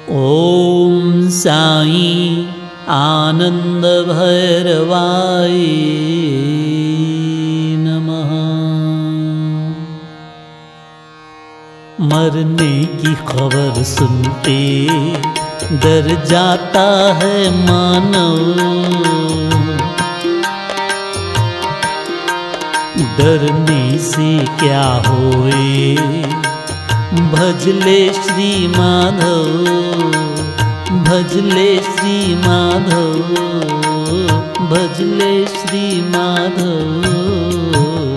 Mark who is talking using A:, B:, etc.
A: ओम साई आनंद भैरवाय नमः। मरने की खबर सुनते डर जाता है मानव, डरने से क्या होए भजले श्री माधव, भजले श्री माधव, भजले श्री माधव।